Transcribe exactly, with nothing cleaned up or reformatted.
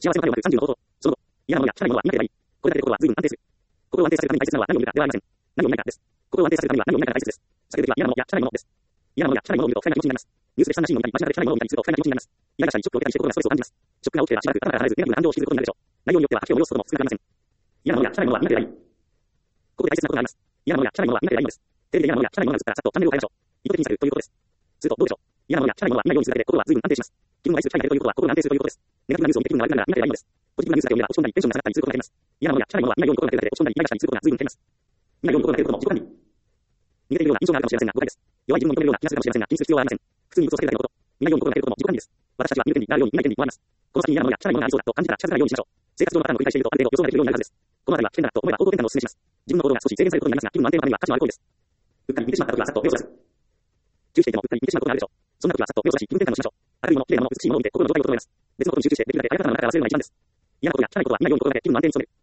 幸せの種をまくさんじゅうの方法。その後、嫌なものや汚いものは見なければいい。これだけで心は随分安定する。心を安定させるために大切なのは何を見るかではありません。何を見ないかです。心を安定させるためには何を見ないかが大切です。避けるべきは嫌なものや汚いものです。嫌なものや汚いものを見ると不快な気持ちになります。ニュースで悲しいものを見たり、間近で汚いものを見たりすると不快な気持ちになります。イライラしたりショックを受けたりして心がストレスを感じます。ショックが大きければしばらく頭から離れずネガティブな感情を引きずることになるでしょう。内容によっては吐き気を催すことも少なくありません。嫌なものや汚いものは見なければいい。ここで大切なことがあります。嫌なものや汚いものは見なければいいのです。テレビで嫌なものや汚いものが映ったらさっとチャンネルを変えましょう。意図的に避けるということです。するとどうでしょう。嫌なものや汚いものは見ないようにするだけで心は随分安定します。気分を愛する機会になるということは心が安定するということです。ネガティブなニュースを見て気分が悪くなるなら見なければいいのです。ポジティブなニュースだけを見れば落ち込んだりテンションが下がったりすることがあります。嫌なものや汚いものは見ないように心がけるだけで落ち込んだりイライラしたりすることが随分減ります。見ないように心がけることも自己管理。逃げているような印象があるかもしれませんが誤解です。弱い自分を認めるような気がするかもしれませんが気にする必要はありません。普通に嘘をつけるだけのこと。見ないように心がけることも自己管理です。私たちは見る権利があるように見ない権利に問われます。この先に嫌なものや汚いものがありそうだと感じたら近づかないようにしましょう。生活上のパターンを繰り返しているとある程度予想ができるようになるはずです。このあたりは危険だと思えば行動転換をお勧めします。自分の行動が少し制限されることになりますが気分の安定のためには価値のある行為です。うっかり見てしまった時はさっと目をそらす。注意していてもうっかり見てしまうことがあるでしょう。そんな時はさっと目をそらし気分転換をしましょう。明るいもの、綺麗なもの、美しいものを見て心の状態を整えます。別のことに集中してできるだけありがたなものだけから忘れるのが一番です。嫌なことや汚いことは見ないように心がけ気分の安定に努める。